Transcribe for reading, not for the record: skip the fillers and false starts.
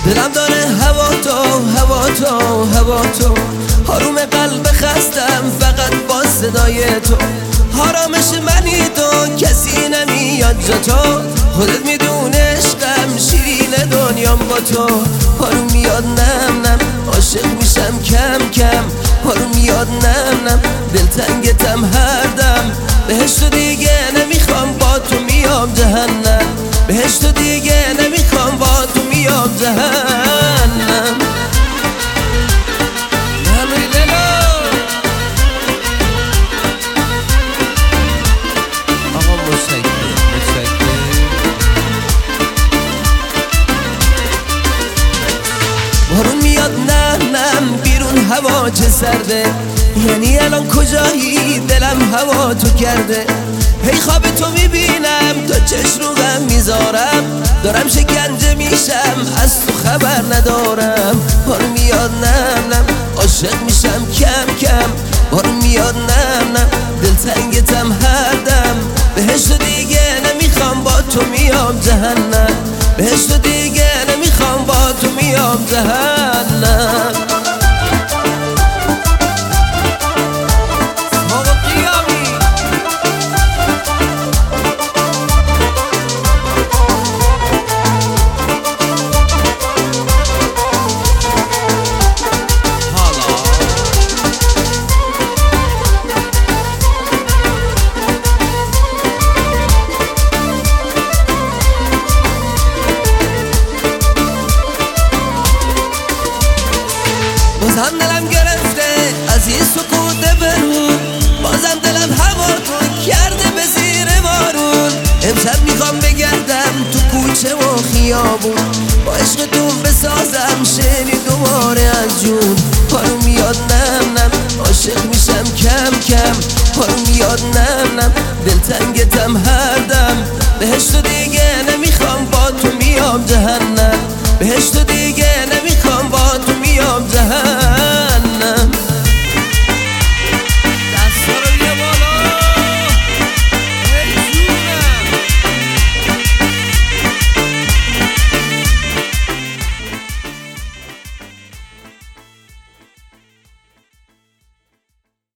دلم داره هوا تو حروم قلب خستم فقط با صدای تو. حرامش منی تو کسی نمیاد جا تو، خودت میدونه عشقم شیرین دنیام با تو. حروم میاد نم عاشق میشم کم کم، حروم میاد نم دلتنگتم هر دم. بهشت دیگه نمیخوام با تو میام جهنم، بهشت دیگه نمیخوام با تو میام جهنم. بارون میاد نم بیرون هوا چه سرده، یعنی الان کجایی دلم هوا تو کرده. هی خواب تو میبینم تا چش رو غم میذارم، دارم شکنجه میشم از تو خبر ندارم. بارون میاد نم عاشق میشم کم کم، بارون میاد نم دلتنگتم هر دم. بهشت دیگه نمیخوام با تو میام جهنم، بهشت دیگه نمیخوام با تو میام جهنم. بازم دلم گرفته از این سکوت برون، بازم دلم هوا تو کرده به زیر بارون. امشب میخوام بگردم تو کوچه و خیابون، با عشقتون بسازم شعری دوباره از جون. حالو میاد نم عاشق میشم کم کم، حالو میاد نم دلتنگتم هر دم. بهشت دیگه نمیخوام با تو میام جهنم، بهشت دیگه